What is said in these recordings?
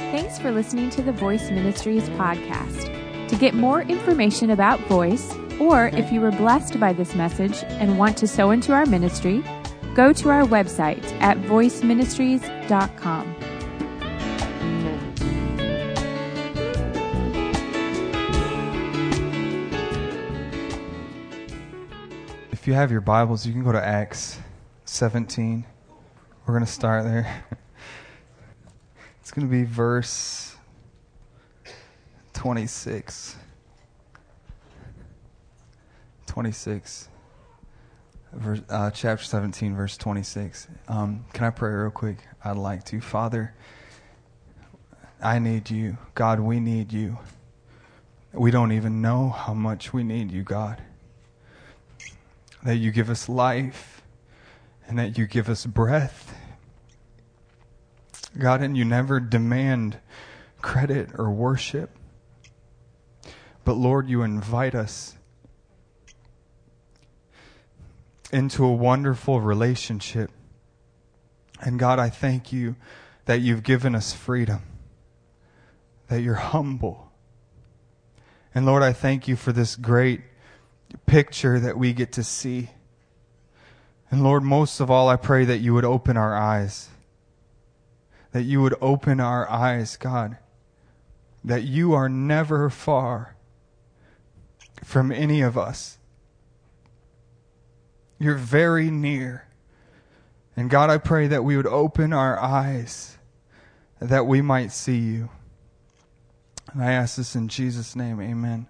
Thanks for listening to the Voice Ministries podcast. To get more information about Voice, or if you were blessed by this message and want to sow into our ministry, go to our website at voiceministries.com. If you have your Bibles, you can go to Acts 17. We're going to start there. It's going to be verse 26. 26. Chapter 17, verse 26. Can I pray real quick? I'd like to. Father, I need you. God, we need you. We don't even know how much we need you, God. That you give us life and that you give us breath. God, and you never demand credit or worship. But Lord, you invite us into a wonderful relationship. And God, I thank you that you've given us freedom, that you're humble. And Lord, I thank you for this great picture that we get to see. And Lord, most of all, I pray that you would open our eyes. That you would open our eyes, God. That you are never far from any of us. You're very near. And God, I pray that we would open our eyes, that we might see you. And I ask this in Jesus' name, amen.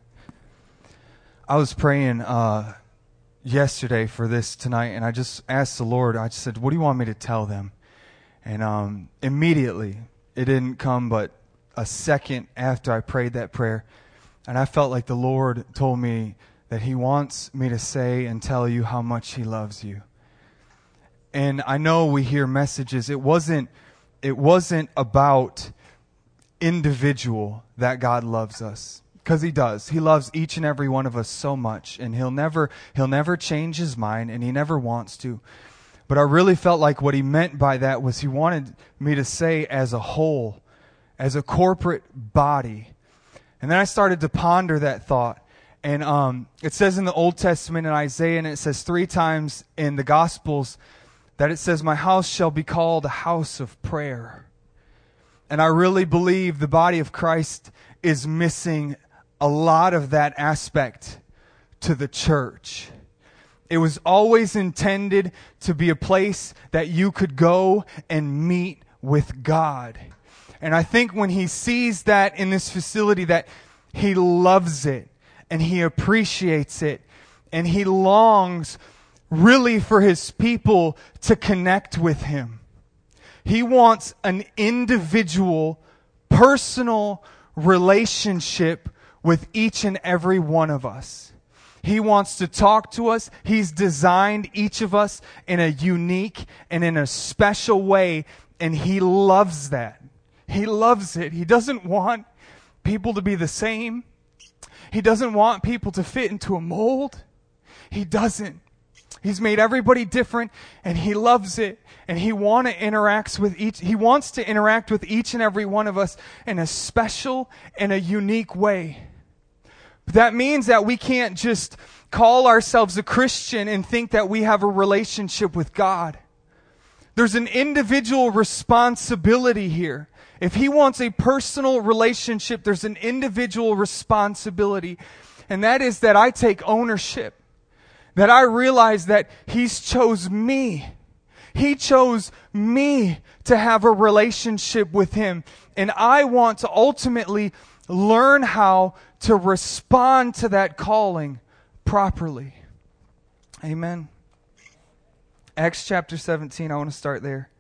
I was praying yesterday for this tonight, and I just asked the Lord, I just said, what do you want me to tell them? And immediately, it didn't come but a second after I prayed that prayer, and I felt like the Lord told me that He wants me to say and tell you how much He loves you. And I know we hear messages. It wasn't about individual that God loves us. Because He does. He loves each and every one of us so much. And He'll never change His mind, and He never wants to. But I really felt like what He meant by that was He wanted me to say as a whole, as a corporate body. And then I started to ponder that thought. And it says in the Old Testament in Isaiah, and it says 3 times in the Gospels, that it says, my house shall be called a house of prayer. And I really believe the body of Christ is missing a lot of that aspect to the church. It was always intended to be a place that you could go and meet with God. And I think when He sees that in this facility, that He loves it and He appreciates it and He longs really for His people to connect with Him. He wants an individual, personal relationship with each and every one of us. He wants to talk to us. He's designed each of us in a unique and in a special way, and He loves that. He loves it. He doesn't want people to be the same. He doesn't want people to fit into a mold. He doesn't. He's made everybody different, and He loves it. And He wants to interact with each and every one of us in a special and a unique way. But that means that we can't just call ourselves a Christian and think that we have a relationship with God. There's an individual responsibility here. If He wants a personal relationship, there's an individual responsibility. And that is that I take ownership. That I realize that He's chose me. He chose me to have a relationship with Him. And I want to ultimately learn how to respond to that calling properly. Amen. Acts chapter 17, I want to start there.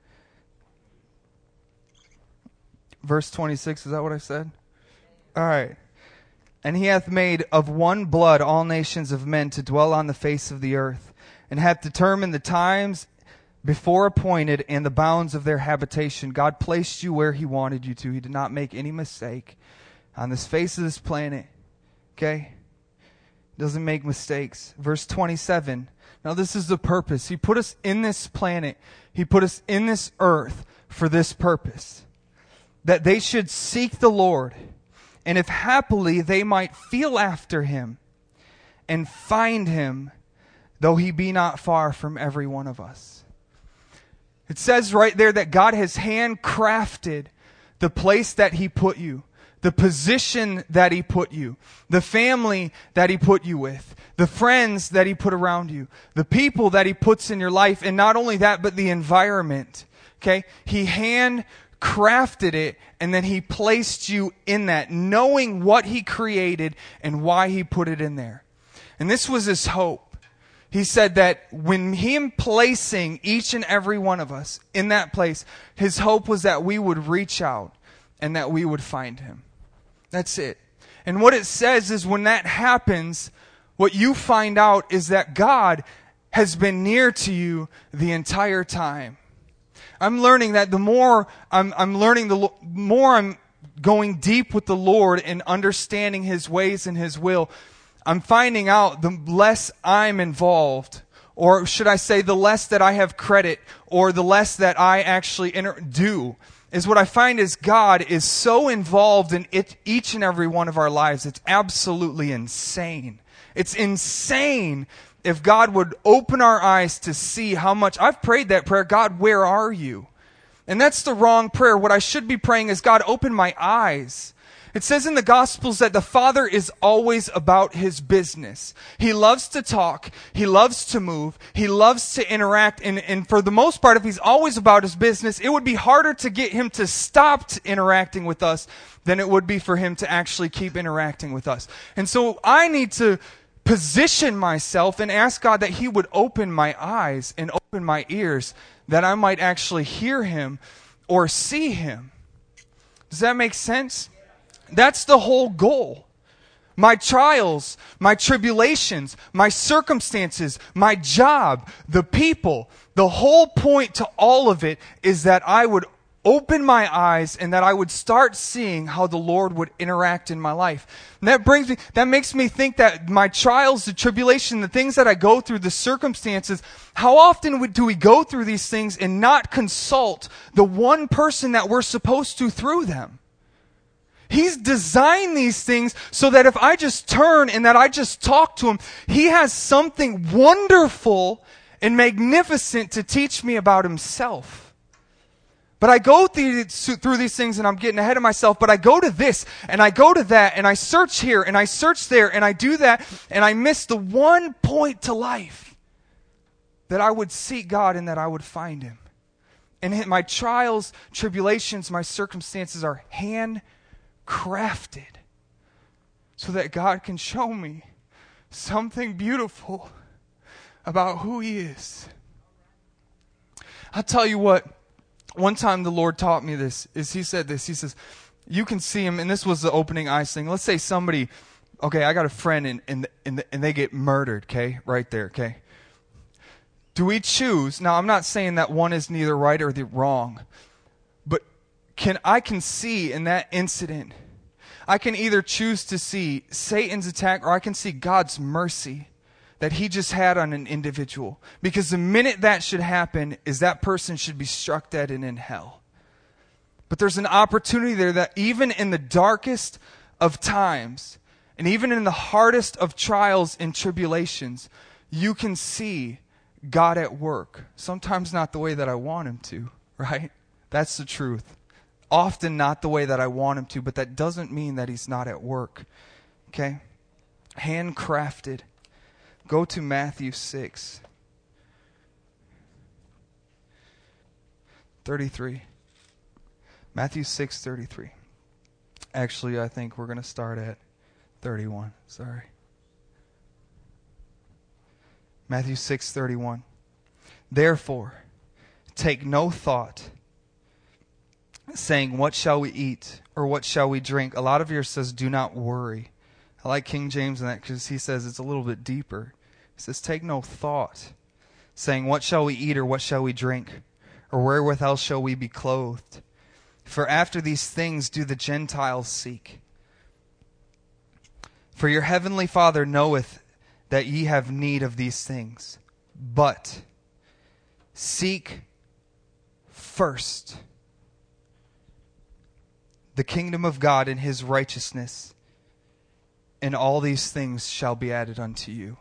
Verse 26, is that what I said? All right. And He hath made of one blood all nations of men to dwell on the face of the earth, and hath determined the times before appointed and the bounds of their habitation. God placed you where He wanted you to. He did not make any mistake on this face of this planet. Okay? Doesn't make mistakes. Verse 27. Now this is the purpose. He put us in this planet. He put us in this earth for this purpose. that they should seek the Lord, and if haply they might feel after him and find him, though he be not far from every one of us. It says right there that God has handcrafted the place that he put you, the position that he put you, the family that he put you with, the friends that he put around you, the people that he puts in your life, and not only that, but the environment. Okay? He handcrafted it, and then he placed you in that, knowing what he created and why he put it in there. And this was his hope. He said that when him placing each and every one of us in that place, his hope was that we would reach out and that we would find him. That's it. And what it says is when that happens, what you find out is that God has been near to you the entire time. I'm learning that the more I'm learning, the more I'm going deep with the Lord and understanding his ways and his will, I'm finding out the less I'm involved, or should I say the less that I have credit, or the less that I actually do, is what I find is God is so involved in each and every one of our lives. It's absolutely insane. It's insane if God would open our eyes to see how much. I've prayed that prayer, God, where are you? And that's the wrong prayer. What I should be praying is, God, open my eyes. It says in the Gospels that the Father is always about his business. He loves to talk. He loves to move. He loves to interact. And for the most part, if he's always about his business, it would be harder to get him to stop interacting with us than it would be for him to actually keep interacting with us. And so I need to position myself and ask God that he would open my eyes and open my ears, that I might actually hear him or see him. Does that make sense? That's the whole goal. My trials, my tribulations, my circumstances, my job, the people, the whole point to all of it is that I would open my eyes and that I would start seeing how the Lord would interact in my life. And that makes me think that my trials, the tribulation, the things that I go through, the circumstances, how often do we go through these things and not consult the one person that we're supposed to through them? He's designed these things so that if I just turn and that I just talk to him, he has something wonderful and magnificent to teach me about himself. But I go through these things and I'm getting ahead of myself, but I go to this and I go to that and I search here and I search there and I do that and I miss the one point to life, that I would seek God and that I would find him. And my trials, tribulations, my circumstances are handcrafted so that God can show me something beautiful about who he is. I'll tell you what, one time the Lord taught me this, is he said this, he says, you can see him, and this was the opening eyes thing. Let's say somebody, okay, I got a friend and they get murdered, okay, right there, okay. Do we choose, now I'm not saying that one is neither right or the wrong, but I can see in that incident, I can either choose to see Satan's attack or I can see God's mercy that he just had on an individual. Because the minute that should happen is that person should be struck dead and in hell. But there's an opportunity there that even in the darkest of times, and even in the hardest of trials and tribulations, you can see God at work. Sometimes not the way that I want him to, right? That's the truth. Often not the way that I want him to, but that doesn't mean that he's not at work. Okay? Handcrafted. Go to Matthew 6:33. Matthew 6:33. Actually, I think we're going to start at 31. Sorry. Matthew 6:31. Therefore, take no thought, saying, what shall we eat, or what shall we drink? A lot of yours says, do not worry. I like King James in that because he says it's a little bit deeper. He says, take no thought, saying, what shall we eat, or what shall we drink? Or wherewithal shall we be clothed? For after these things do the Gentiles seek. For your heavenly Father knoweth that ye have need of these things. But seek first the kingdom of God and his righteousness, and all these things shall be added unto you.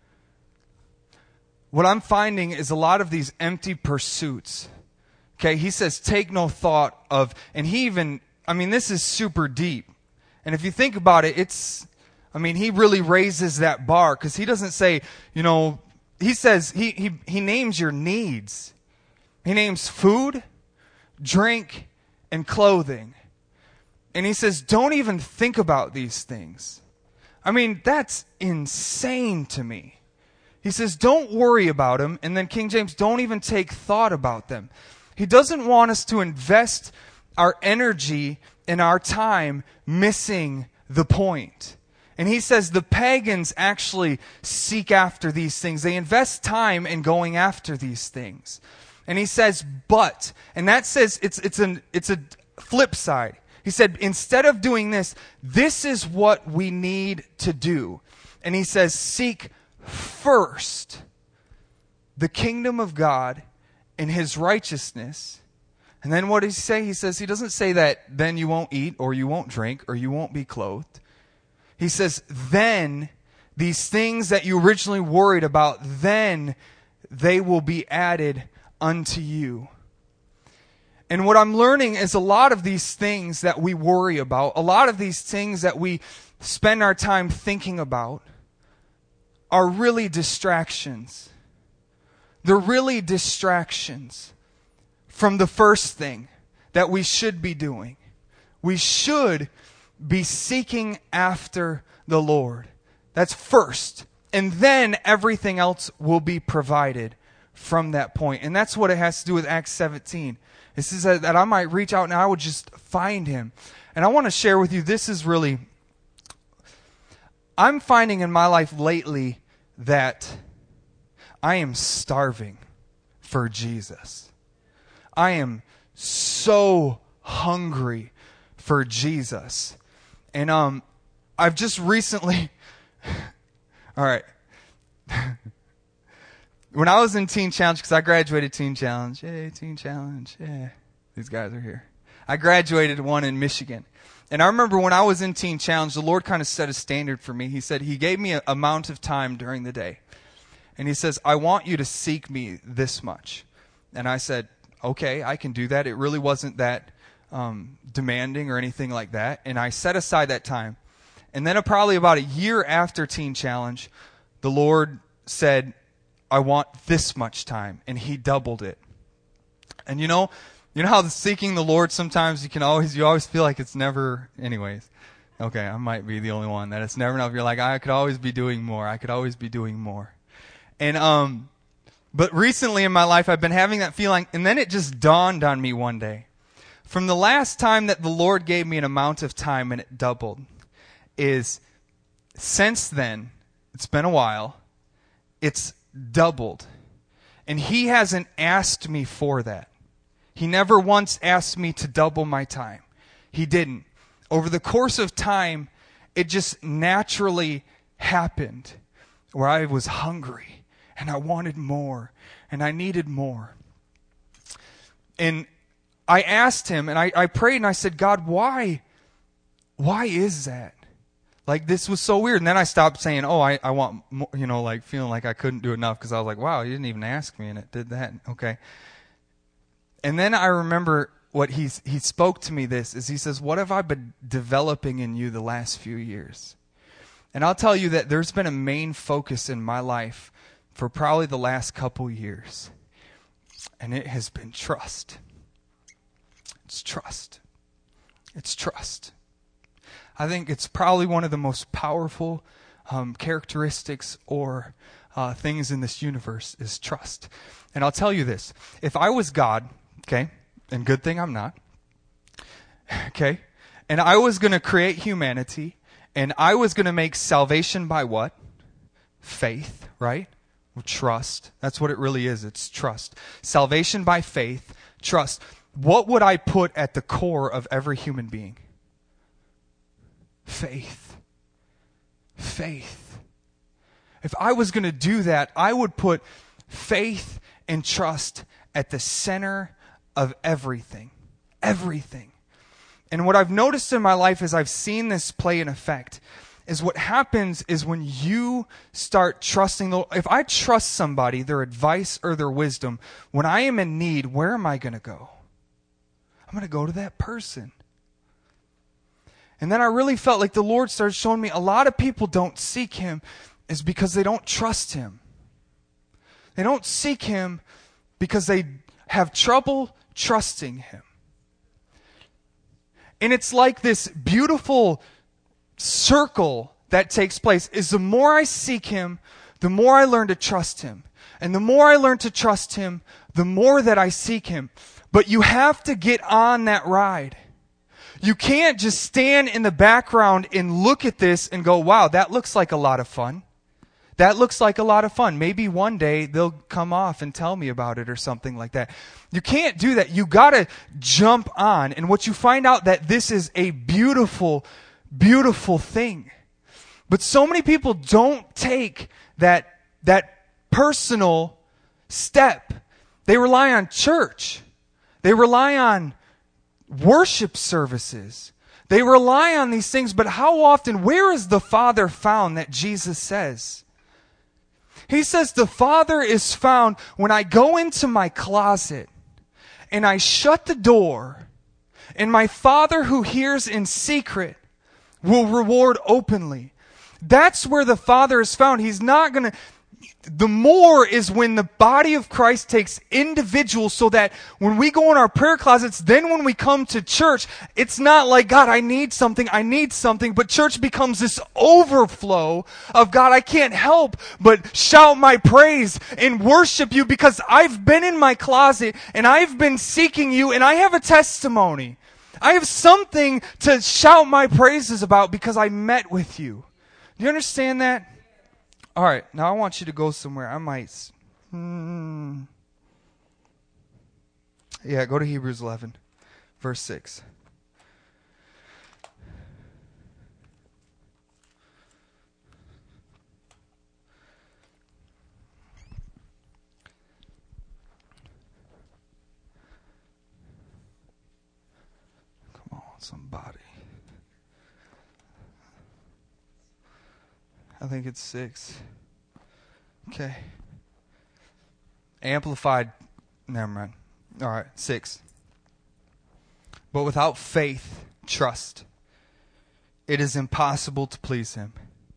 What I'm finding is a lot of these empty pursuits. Okay, he says, take no thought of, and he even, this is super deep. And if you think about it, he really raises that bar, because he doesn't say, he says, he names your needs. He names food, drink, and clothing. And he says, don't even think about these things. That's insane to me. He says, don't worry about them. And then King James, don't even take thought about them. He doesn't want us to invest our energy and our time missing the point. And he says the pagans actually seek after these things. They invest time in going after these things. And he says, but, and that says it's a flip side. He said, instead of doing this, this is what we need to do. And he says, seek first the kingdom of God and his righteousness. And then what does he say? He says, he doesn't say that then you won't eat or you won't drink or you won't be clothed. He says, then these things that you originally worried about, then they will be added unto you. And what I'm learning is a lot of these things that we worry about, a lot of these things that we spend our time thinking about, are really distractions. They're really distractions from the first thing that we should be doing. We should be seeking after the Lord. That's first. And then everything else will be provided from that point. And that's what it has to do with Acts 17. It says that I might reach out and I would just find him. And I want to share with you, this is really, I'm finding in my life lately that I am starving for Jesus. I am so hungry for Jesus. And I've just recently, all right. When I was in Teen Challenge, because I graduated Teen Challenge. Yay, Teen Challenge. Yeah. These guys are here. I graduated one in Michigan. And I remember when I was in Teen Challenge, the Lord kind of set a standard for me. He said, he gave me an amount of time during the day. And he says, I want you to seek me this much. And I said, okay, I can do that. It really wasn't that demanding or anything like that. And I set aside that time. And then probably about a year after Teen Challenge, the Lord said, I want this much time. And he doubled it. And you know how seeking the Lord sometimes you always feel like it's never, anyways. Okay, I might be the only one that it's never enough. You're like, I could always be doing more. I could always be doing more. And, but recently in my life, I've been having that feeling, and then it just dawned on me one day. From the last time that the Lord gave me an amount of time and it doubled, is since then, it's been a while, it's doubled. And he hasn't asked me for that. He never once asked me to double my time. He didn't. Over the course of time, it just naturally happened where I was hungry and I wanted more and I needed more. And I asked him and I prayed and I said, God, why is that? Like, this was so weird. And then I stopped saying, I want more, like feeling like I couldn't do enough, because I was like, wow, you didn't even ask me and it did that. Okay. And then I remember what he spoke to me this, is he says, what have I been developing in you the last few years? And I'll tell you that there's been a main focus in my life for probably the last couple years. And it has been trust. It's trust. It's trust. I think it's probably one of the most powerful characteristics or things in this universe is trust. And I'll tell you this. If I was God, okay, and good thing I'm not, okay, and I was going to create humanity, and I was going to make salvation by what? Faith, right? Or trust. That's what it really is. It's trust. Salvation by faith, trust. What would I put at the core of every human being? Faith. Faith. If I was going to do that, I would put faith and trust at the center of everything. Everything. And what I've noticed in my life as I've seen this play in effect is what happens is when you start trusting if I trust somebody, their advice or their wisdom, when I am in need, where am I going to go? I'm going to go to that person. And then I really felt like the Lord started showing me a lot of people don't seek Him is because they don't trust Him. They don't seek Him because they have trouble trusting Him. And it's like this beautiful circle that takes place is the more I seek Him, the more I learn to trust Him. And the more I learn to trust Him, the more that I seek Him. But you have to get on that ride. You can't just stand in the background and look at this and go, wow, that looks like a lot of fun. That looks like a lot of fun. Maybe one day they'll come off and tell me about it or something like that. You can't do that. You got to jump on. And what you find out that this is a beautiful, beautiful thing. But so many people don't take that personal step. They rely on church. They rely on worship services. They rely on these things, but how often, where is the Father found that Jesus says? He says the Father is found when I go into my closet and I shut the door, and my Father who hears in secret will reward openly. That's where the Father is found. He's not going to... The more is when the body of Christ takes individuals so that when we go in our prayer closets, then when we come to church, it's not like, God, I need something, but church becomes this overflow of, God, I can't help but shout my praise and worship you because I've been in my closet and I've been seeking you and I have a testimony. I have something to shout my praises about because I met with you. Do you understand that? All right, now I want you to go somewhere. I might... Yeah, go to Hebrews 11, verse 6. Come on, somebody. I think it's 6. Okay. Amplified. Never mind. All right, 6. But without faith, trust, it is impossible to please Him.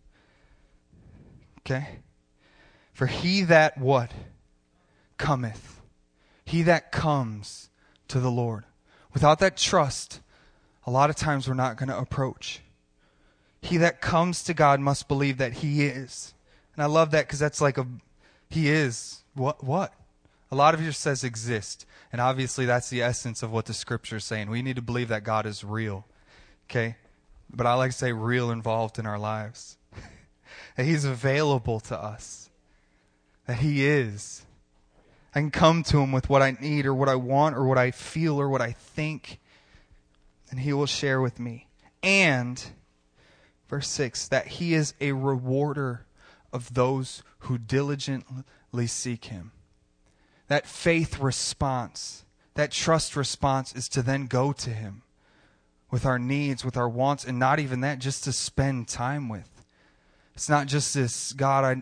Okay? For he that what? Cometh. He that comes to the Lord. Without that trust, a lot of times we're not going to approach. He that comes to God must believe that He is. And I love that because that's like He is. What? A lot of you says exist. And obviously that's the essence of what the Scripture is saying. We need to believe that God is real. Okay? But I like to say real involved in our lives. That He's available to us. That He is. I can come to Him with what I need or what I want or what I feel or what I think. And He will share with me. And... Verse 6, that He is a rewarder of those who diligently seek Him. That faith response, that trust response is to then go to Him with our needs, with our wants, and not even that, just to spend time with. It's not just this, God,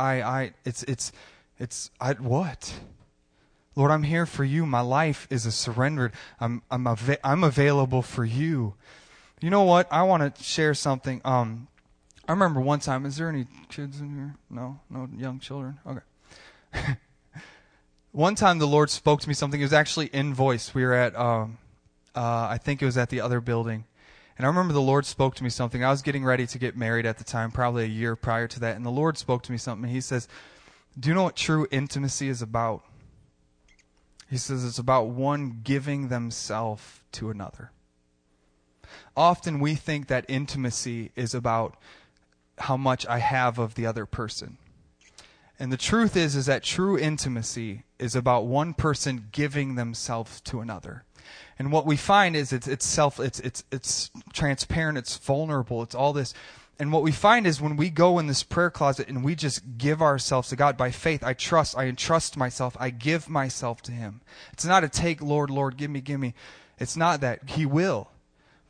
what? Lord, I'm here for you. My life is a surrendered. I'm available for you. You know what? I want to share something. I remember one time, is there any kids in here? No young children? Okay. One time the Lord spoke to me something. It was actually in voice. We were at, I think it was at the other building. And I remember the Lord spoke to me something. I was getting ready to get married at the time, probably a year prior to that. And the Lord spoke to me something. He says, do you know what true intimacy is about? He says it's about one giving themselves to another. Often we think that intimacy is about how much I have of the other person. And the truth is that true intimacy is about one person giving themselves to another. And what we find is it's transparent, it's vulnerable, it's all this. And what we find is when we go in this prayer closet and we just give ourselves to God by faith, I entrust myself, I give myself to Him. It's not a take, Lord, give me. It's not that. He will.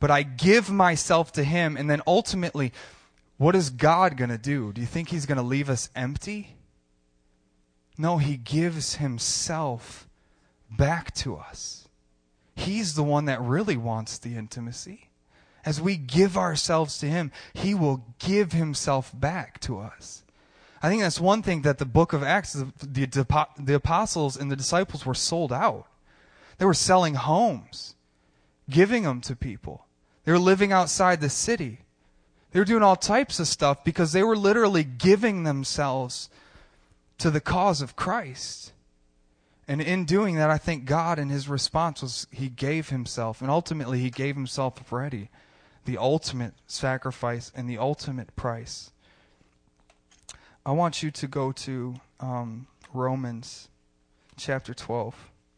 but I give myself to him. And then ultimately, what is God going to do? Do you think he's going to leave us empty? No, he gives himself back to us. He's the one that really wants the intimacy. As we give ourselves to him, he will give himself back to us. I think that's one thing that the book of Acts, the apostles and the disciples were sold out. They were selling homes, giving them to people. They were living outside the city. They were doing all types of stuff because they were literally giving themselves to the cause of Christ. And in doing that, I think God, in his response, was he gave himself. And ultimately, he gave himself ready. The ultimate sacrifice and the ultimate price. I want you to go to Romans chapter 12.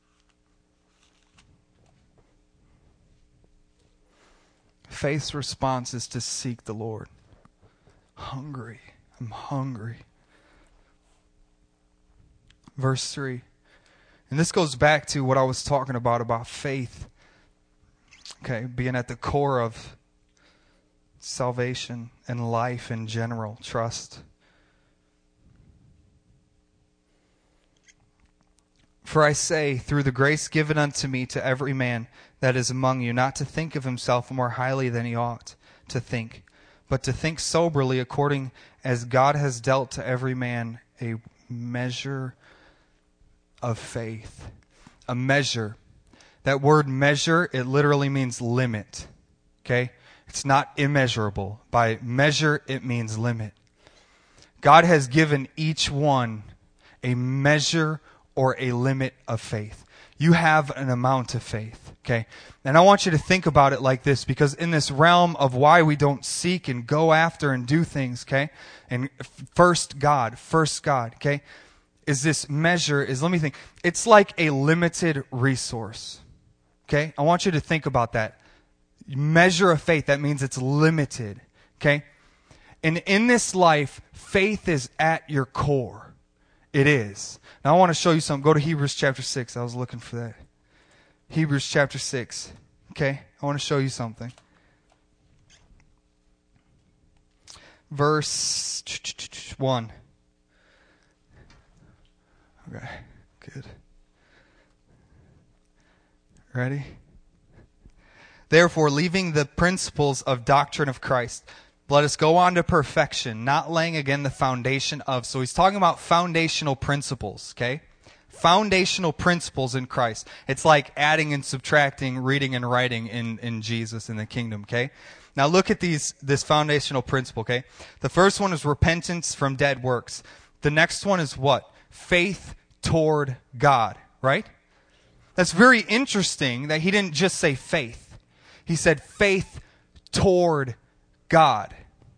Faith's response is to seek the Lord. Hungry. I'm hungry. Verse 3. And this goes back to what I was talking about faith. Okay, being at the core of salvation and life in general, trust. For I say, through the grace given unto me, to every man that is among you, not to think of himself more highly than he ought to think, but to think soberly, according as God has dealt to every man a measure of faith. A measure. That word measure, it literally means limit. Okay? It's not immeasurable. By measure, it means limit. God has given each one a measure or a limit of faith. You have an amount of faith, okay? And I want you to think about it like this, because in this realm of why we don't seek and go after and do things, okay? And first God, okay? Is this measure, let me think, it's like a limited resource, okay? I want you to think about that. Measure of faith, that means it's limited, okay? And in this life, faith is at your core. It is. Now I want to show you something. Go to Hebrews chapter 6. I was looking for that. Hebrews chapter 6. Okay? I want to show you something. Verse 1. Okay. Good. Ready? Therefore, leaving the principles of doctrine of Christ, let us go on to perfection, not laying again the foundation of. So he's talking about foundational principles, okay? Foundational principles in Christ. It's like adding and subtracting, reading and writing in Jesus, in the kingdom, okay? Now look at this foundational principle, okay? The first one is repentance from dead works. The next one is what? Faith toward God, right? That's very interesting that he didn't just say faith. He said faith toward God.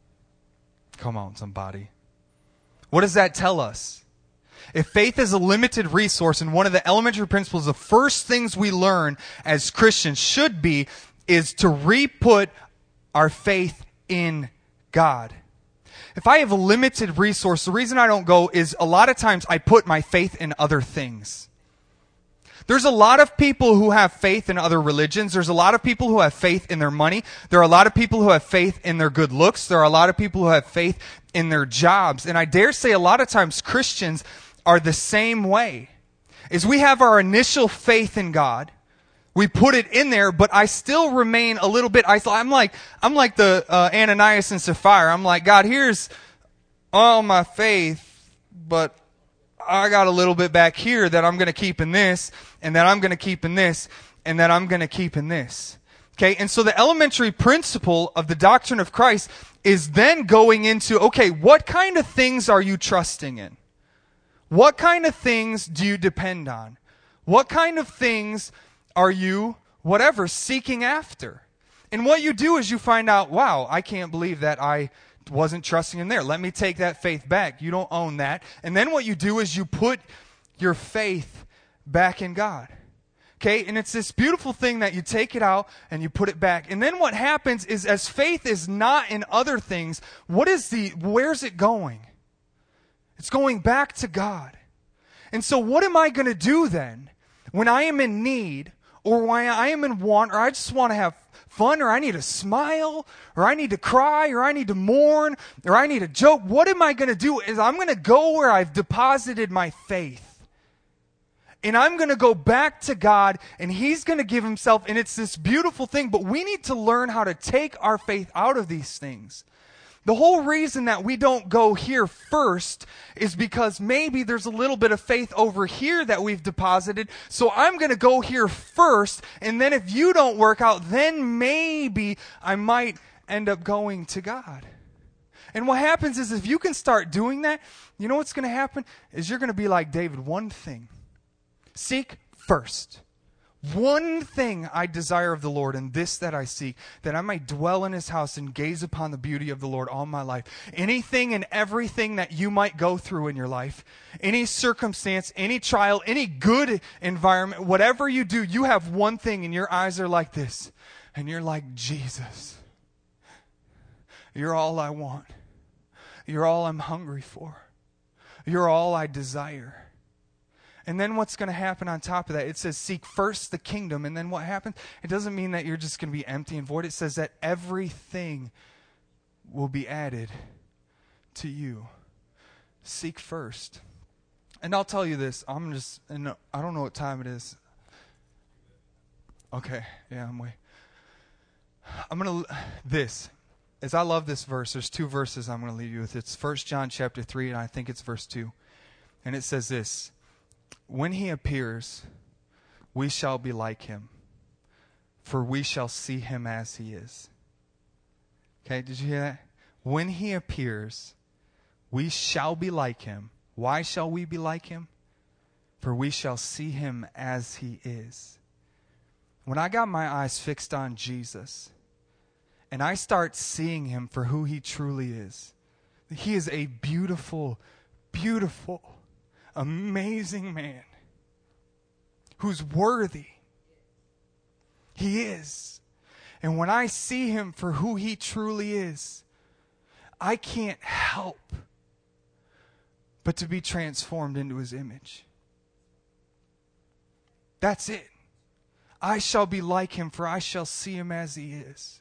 Come on, somebody. What does that tell us? If faith is a limited resource, and one of the elementary principles, the first things we learn as Christians should be, is to re-put our faith in God. If I have a limited resource, the reason I don't go is a lot of times I put my faith in other things. There's a lot of people who have faith in other religions. There's a lot of people who have faith in their money. There are a lot of people who have faith in their good looks. There are a lot of people who have faith in their jobs. And I dare say a lot of times Christians are the same way. Is we have our initial faith in God. We put it in there, but I still remain a little bit isolated. I'm like the Ananias and Sapphira. I'm like, God, here's all my faith, but I got a little bit back here that I'm going to keep in this, and that I'm going to keep in this, and that I'm going to keep in this. Okay, and so the elementary principle of the doctrine of Christ is then going into, okay, what kind of things are you trusting in? What kind of things do you depend on? What kind of things are you, seeking after? And what you do is you find out, wow, I can't believe that I wasn't trusting in there. Let me take that faith back. You don't own that. And then what you do is you put your faith back in God. Okay? And it's this beautiful thing that you take it out and you put it back. And then what happens is, as faith is not in other things, where's it going? It's going back to God. And so what am I going to do then when I am in need, or why I am in want, or I just want to have fun, or I need to smile, or I need to cry, or I need to mourn, or I need to joke, what am I going to do? Is I'm going to go where I've deposited my faith. And I'm going to go back to God, and He's going to give Himself, and it's this beautiful thing, but we need to learn how to take our faith out of these things. The whole reason that we don't go here first is because maybe there's a little bit of faith over here that we've deposited, so I'm going to go here first, and then if you don't work out, then maybe I might end up going to God. And what happens is if you can start doing that, you know what's going to happen? Is you're going to be like David, one thing. Seek first. One thing I desire of the Lord, and this that I seek, that I might dwell in His house and gaze upon the beauty of the Lord all my life. Anything and everything that you might go through in your life, any circumstance, any trial, any good environment, whatever you do, you have one thing and your eyes are like this. And you're like, Jesus, you're all I want. You're all I'm hungry for. You're all I desire. And then what's going to happen on top of that? It says, seek first the kingdom. And then what happens? It doesn't mean that you're just going to be empty and void. It says that everything will be added to you. Seek first. And I'll tell you this. I don't know what time it is. Okay. Yeah, as I love this verse, there's two verses I'm going to leave you with. It's 1 John chapter 3, and I think it's verse 2. And it says this. When He appears, we shall be like Him, for we shall see Him as He is. Okay, did you hear that? When He appears, we shall be like Him. Why shall we be like Him? For we shall see Him as He is. When I got my eyes fixed on Jesus, and I start seeing Him for who He truly is, He is a beautiful, beautiful, amazing man who's worthy. He is. And when I see Him for who He truly is, I can't help but to be transformed into His image. That's it. I shall be like Him, for I shall see Him as He is.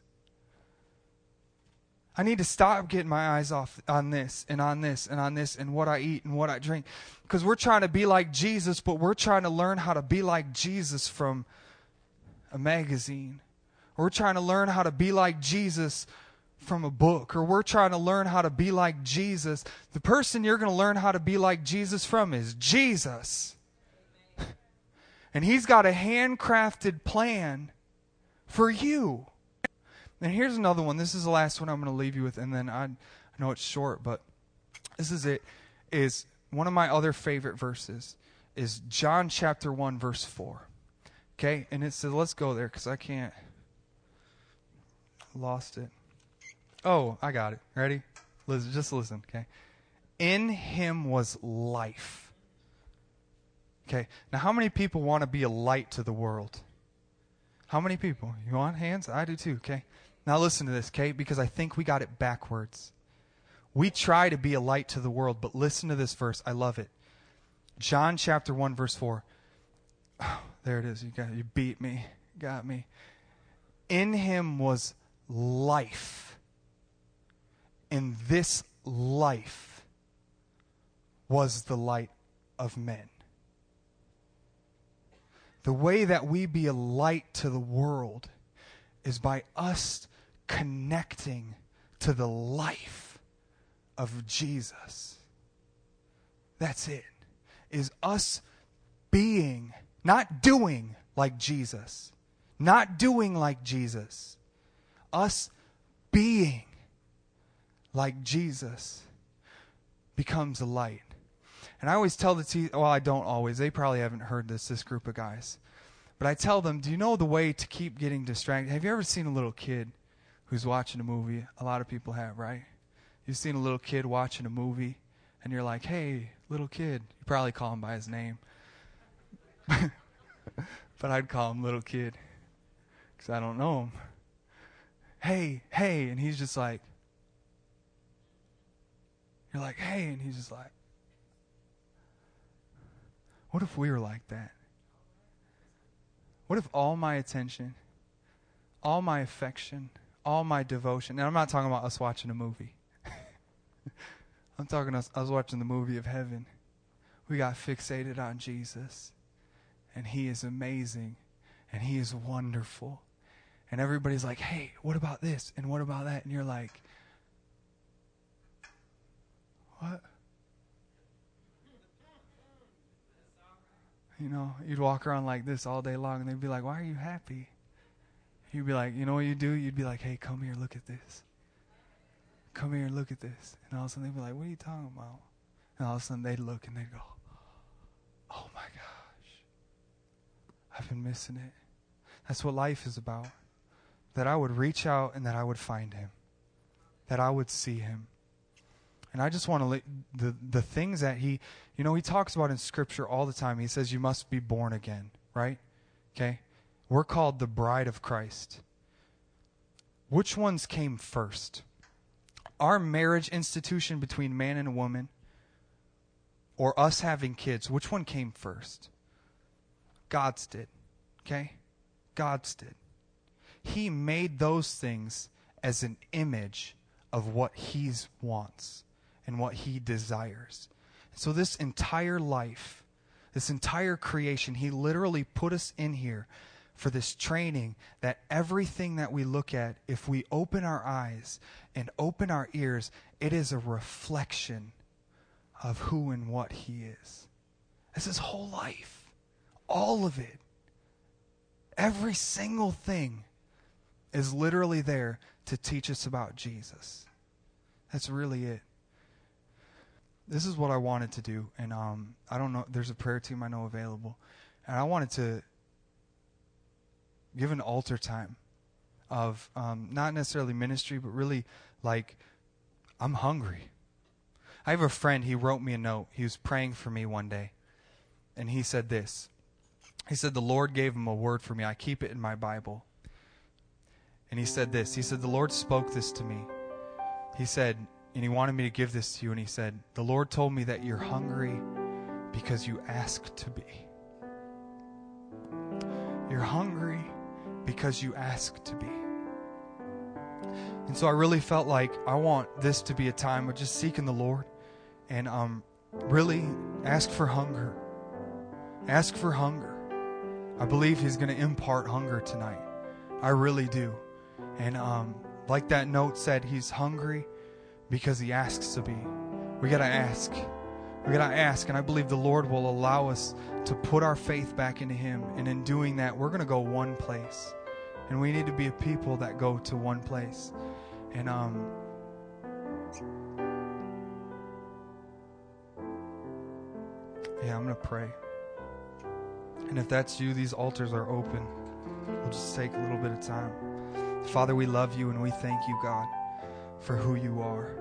I need to stop getting my eyes off on this and on this and on this and what I eat and what I drink. Because we're trying to be like Jesus, but we're trying to learn how to be like Jesus from a magazine. Or we're trying to learn how to be like Jesus from a book. Or we're trying to learn how to be like Jesus. The person you're going to learn how to be like Jesus from is Jesus. And He's got a handcrafted plan for you. And here's another one. This is the last one I'm going to leave you with. And then I know it's short, but this is it. Is one of my other favorite verses is John chapter 1, verse 4. Okay? And it says, let's go there because I can't. Lost it. Oh, I got it. Ready? Just listen, okay? In Him was life. Okay? Now, how many people want to be a light to the world? How many people? You want hands? I do too, okay? Now listen to this, okay? Because I think we got it backwards. We try to be a light to the world, but listen to this verse. I love it. John chapter 1, verse 4. Oh, there it is. You beat me. Got me. In Him was life. And this life was the light of men. The way that we be a light to the world is by us connecting to the life of Jesus. That's it. Is us being, not doing like Jesus. Not doing like Jesus. Us being like Jesus becomes a light. And I always tell I don't always. They probably haven't heard this group of guys. But I tell them, do you know the way to keep getting distracted? Have you ever seen a little kid who's watching a movie? A lot of people have, right? You've seen a little kid watching a movie, and you're like, hey, little kid. You probably call him by his name. But I'd call him little kid because I don't know him. Hey, and he's just like, you're like, hey, and he's just like, what if we were like that? What if all my attention, all my affection, all my devotion, and I'm not talking about us watching a movie. I'm talking us watching the movie of heaven. We got fixated on Jesus. And He is amazing. And He is wonderful. And everybody's like, hey, what about this? And what about that? And you're like, what? You know, you'd walk around like this all day long and they'd be like, why are you happy? You'd be like, you know what you do? You'd be like, hey, come here, look at this. Come here and look at this. And all of a sudden they'd be like, what are you talking about? And all of a sudden they'd look and they'd go, oh my gosh, I've been missing it. That's what life is about. That I would reach out and that I would find Him. That I would see Him. And I just want to, the things that He talks about in Scripture all the time. He says you must be born again, right? Okay? We're called the bride of Christ. Which ones came first? Our marriage institution between man and woman, or us having kids, which one came first? God's did. Okay? God's did. He made those things as an image of what He wants and what He desires. So this entire life, this entire creation, He literally put us in here for this training that everything that we look at, if we open our eyes and open our ears, it is a reflection of who and what He is. It's His whole life. All of it. Every single thing is literally there to teach us about Jesus. That's really it. This is what I wanted to do. And I don't know, there's a prayer team I know available. And I wanted to give an altar time of not necessarily ministry, but really like, I'm hungry. I have a friend, he wrote me a note. He was praying for me one day. And he said this. He said, the Lord gave him a word for me. I keep it in my Bible. And he said this. He said, the Lord spoke this to me. He said, and He wanted me to give this to you. And He said, the Lord told me that you're hungry because you asked to be. You're hungry because you ask to be. And so I really felt like I want this to be a time of just seeking the Lord and really ask for hunger. Ask for hunger. I believe He's going to impart hunger tonight. I really do. And like that note said, He's hungry because He asks to be. We got to ask. We got to ask. And I believe the Lord will allow us to put our faith back into Him. And in doing that, we're going to go one place. And we need to be a people that go to one place. And I'm going to pray. And if that's you, these altars are open. We'll just take a little bit of time. Father, we love You and we thank You, God, for who You are.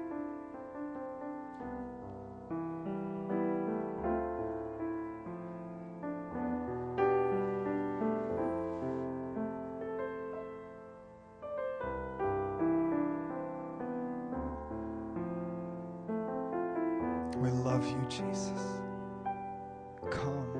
We love You, Jesus. Come.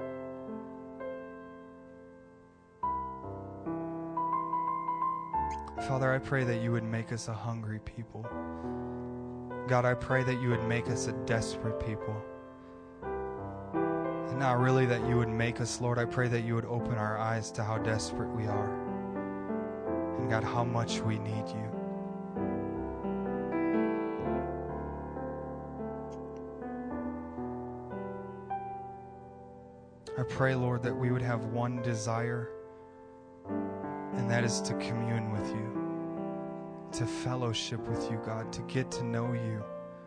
Father, I pray that You would make us a hungry people. God, I pray that You would make us a desperate people. And not really that You would make us, Lord. I pray that You would open our eyes to how desperate we are. And God, how much we need You. I pray, Lord, that we would have one desire, and that is to commune with You, to fellowship with You, God, to get to know You.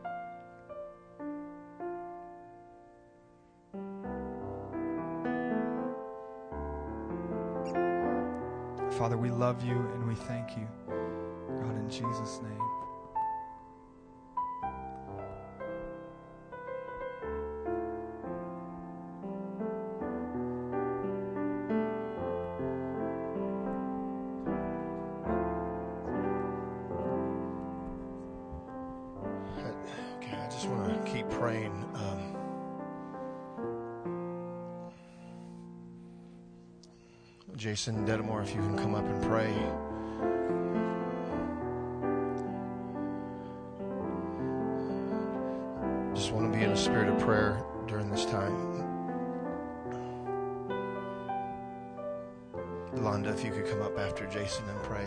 Father, we love You and we thank You, God, in Jesus' name. Jason Dedamore, if you can come up and pray. Just want to be in a spirit of prayer during this time. Londa, if you could come up after Jason and pray.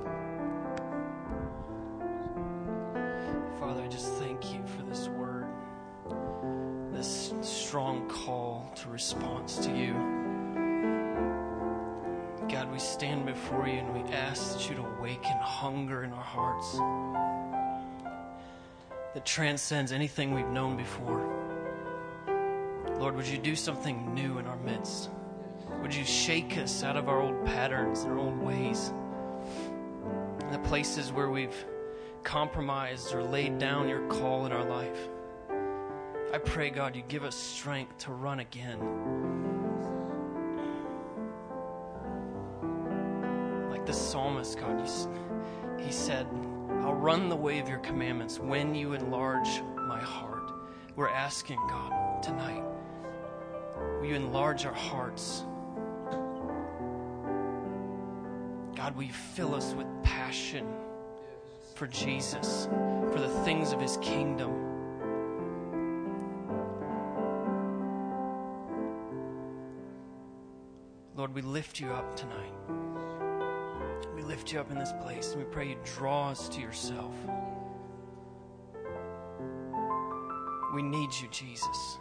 Father, I just thank you for this word, this strong call to response to you. God, we stand before you and we ask that you'd awaken hunger in our hearts that transcends anything we've known before. Lord, would you do something new in our midst? Would you shake us out of our old patterns and our old ways? The places where we've compromised or laid down your call in our life. I pray, God, you give us strength to run again. Like the psalmist, God, he said, I'll run the way of your commandments when you enlarge my heart. We're asking, God, tonight, will you enlarge our hearts? God, will you fill us with passion for Jesus, for the things of his kingdom? Lord, we lift you up tonight. We lift you up in this place, and we pray you draw us to yourself. We need you, Jesus.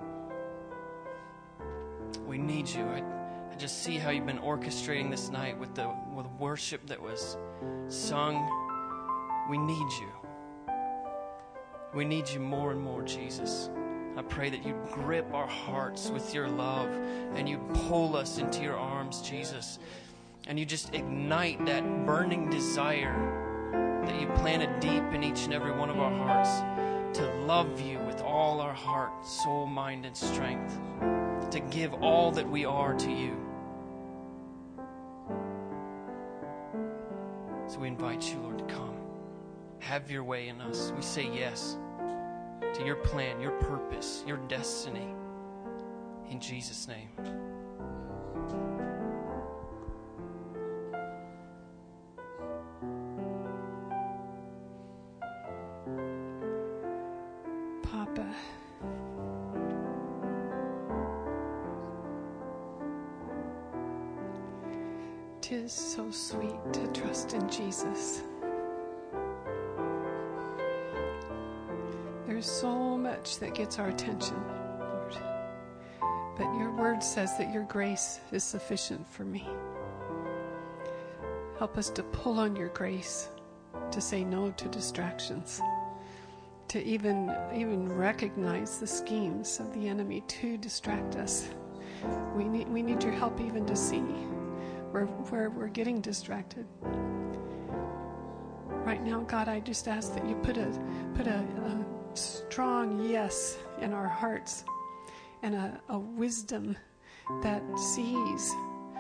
We need you. I just see how you've been orchestrating this night with the worship that was sung. We need you. We need you more and more, Jesus. I pray that you grip our hearts with your love and you pull us into your arms, Jesus. And you just ignite that burning desire that you planted deep in each and every one of our hearts to love you with all our heart, soul, mind, and strength, to give all that we are to you. So we invite you, Lord, to come. Have your way in us. We say yes to your plan, your purpose, your destiny. In Jesus' name. Papa, tis so sweet to trust in Jesus. There's so much that gets our attention, Lord. But your word says that your grace is sufficient for me. Help us to pull on your grace, to say no to distractions, to even recognize the schemes of the enemy to distract us. We need your help even to see where we're getting distracted. Right now, God, I just ask that you put a strong yes in our hearts and a wisdom that sees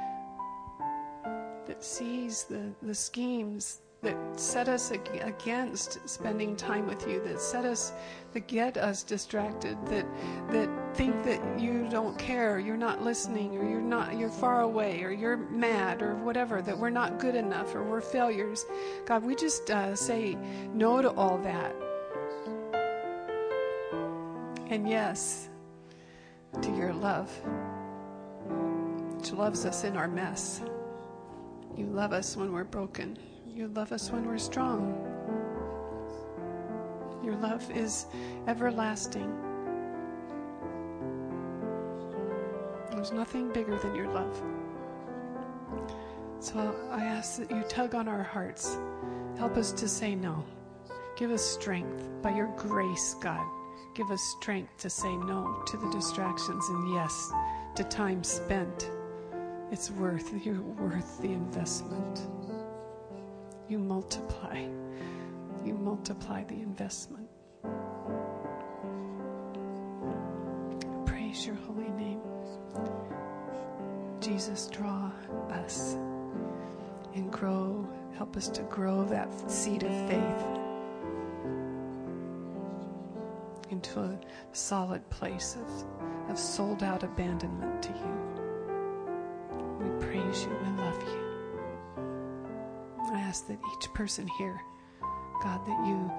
the schemes that set us against spending time with you, that get us distracted, that think that you don't care, you're not listening, or you're far away, or you're mad, or whatever, that we're not good enough, or we're failures. God, we just say no to all that. And yes to your love, which loves us in our mess. You love us when we're broken. You love us when we're strong. Your love is everlasting. There's nothing bigger than your love. So I ask that you tug on our hearts. Help us to say no. Give us strength by your grace, God. Give us strength to say no to the distractions and yes to time spent. You're worth the investment. You multiply the investment. Praise your holy name. Jesus, draw us and help us to grow that seed of faith into a solid place of sold out abandonment to you. We praise praise you and love you. I ask that each person here, God, that you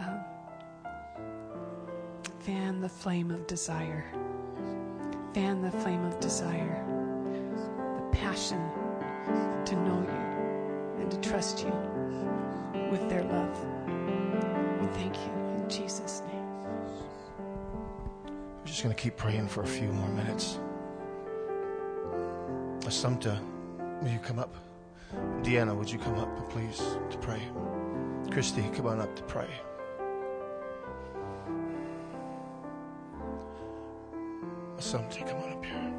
fan the flame of desire. Fan the flame of desire. The passion to know you and to trust you with their love. We thank you in Jesus' name. We're just going to keep praying for a few more minutes. Assumpta, will you come up? Deanna, would you come up, please, to pray? Christy, come on up to pray. Assumpta, come on up here.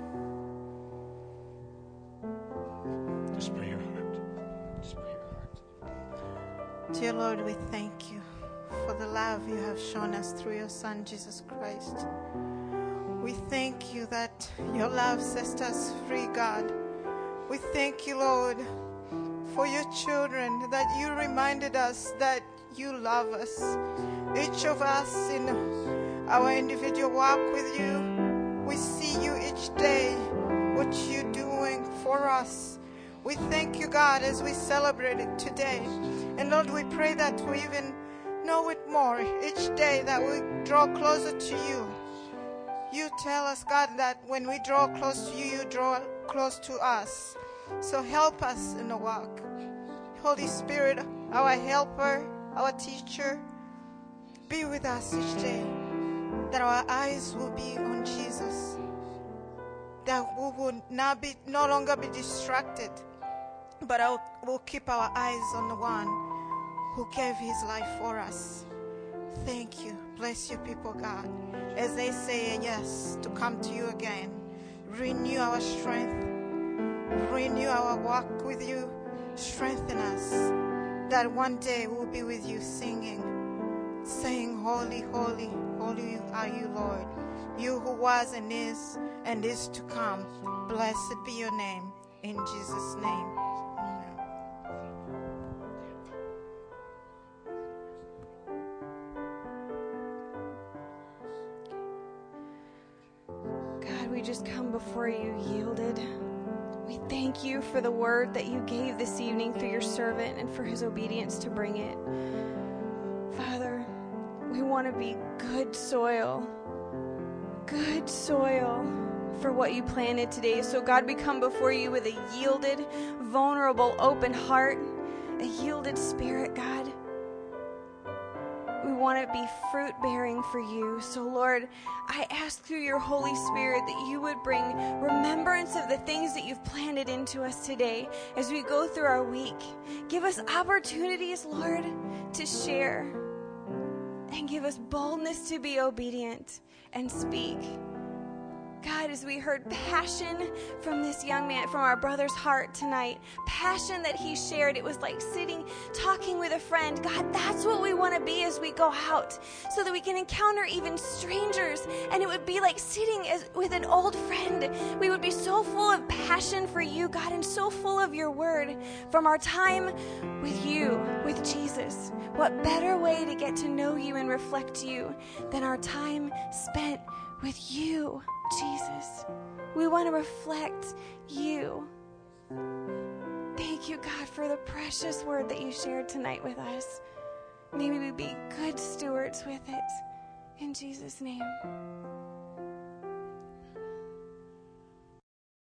Just pray your heart. Just pray your heart. Dear Lord, we thank you for the love you have shown us through your Son, Jesus Christ. We thank you that your love sets us free, God. We thank you, Lord, for your children, that you reminded us that you love us. Each of us in our individual walk with you, we see you each day, what you're doing for us. We thank you, God, as we celebrate it today. And Lord, we pray that we even know it more each day, that we draw closer to you. You tell us, God, that when we draw close to you, you draw close to us. So help us in the walk. Holy Spirit, our helper, our teacher, be with us each day. That our eyes will be on Jesus. That we will no longer be distracted, but we'll keep our eyes on the one who gave his life for us. Thank you. Bless your people, God, as they say a yes to come to you again. Renew our strength. Renew our walk with you. Strengthen us, that one day we'll be with you singing, saying, holy, holy, holy are you, Lord. You who was and is to come. Blessed be your name. In Jesus' name. God, we just come before you yielded. We thank you for the word that you gave this evening through your servant and for his obedience to bring it. Father, we want to be good soil for what you planted today. So God, we come before you with a yielded, vulnerable, open heart, a yielded spirit, God. We want to be fruit-bearing for you. So, Lord, I ask through your Holy Spirit that you would bring remembrance of the things that you've planted into us today as we go through our week. Give us opportunities, Lord, to share, and give us boldness to be obedient and speak. God, as we heard passion from this young man, from our brother's heart tonight, passion that he shared, it was like talking with a friend. God, that's what we want to be as we go out, so that we can encounter even strangers, and it would be like sitting with an old friend. We would be so full of passion for you, God, and so full of your word from our time with you, with Jesus. What better way to get to know you and reflect you than our time spent with you, Jesus. We want to reflect you. Thank you, God, for the precious word that you shared tonight with us. May we be good stewards with it. In Jesus' name.